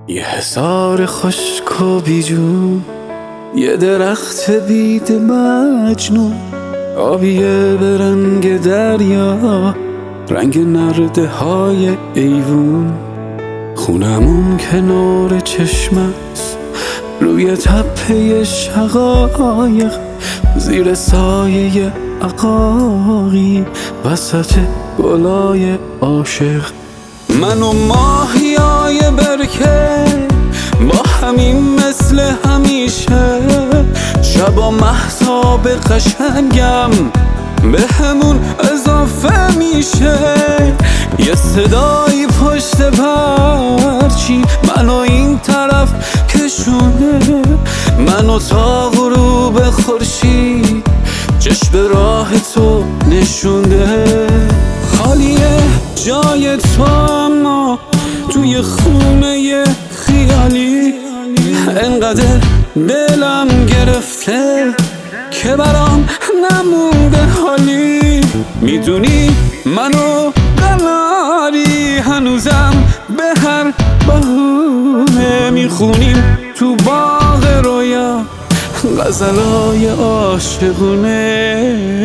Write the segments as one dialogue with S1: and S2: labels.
S1: یه حصار خشک و بیجون، یه درخت بید مجنون، آبیه به رنگ دریا، رنگ نرده های ایوون. خونمون کنار چشمست، روی تپه شقایق، زیر سایه عقاقی، وسط گلای عاشق. من و ماهیای برکه با همین مثل همیشه، شبا مهتاب قشنگم به همون اضافه میشه. یه صدایی پشت پرچین منو این طرف کشونه، منو تا غروب خورشید چشم راه تو نشونده. خالیه جای تو اما توی خونه خیالی، انقدر دلم گرفته که برام نمونده حالی. میدونی منو دلاری، هنوزم به هر بهونه میخونیم تو باغ رویا غزلای عاشقونه.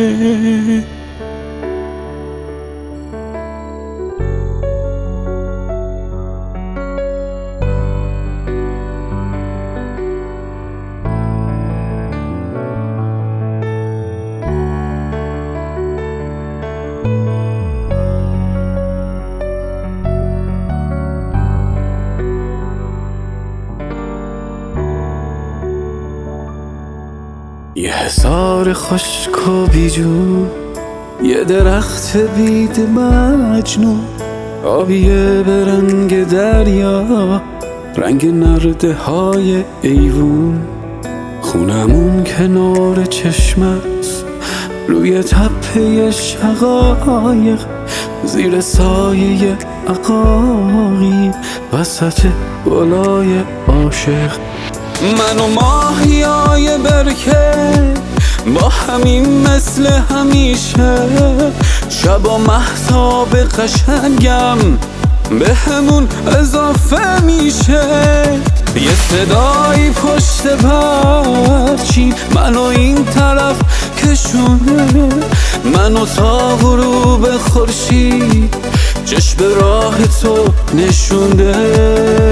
S1: یه حصار خشک و بیجون، یه درخت بید مجنون، آبیه به رنگ دریا، رنگ نرده های ایوون. خونمون کنار چشمست، روی تپه شقایق، زیر سایه عقاقی، وسط گلای عاشق. من و ماهیای برکه با همین مثل همیشه، شبا مهتاب قشنگم به همون اضافه میشه. یه صدایی پشت پرچین منو این طرف کشونه، منو تا غروب خورشید چشم راه تو نشونده.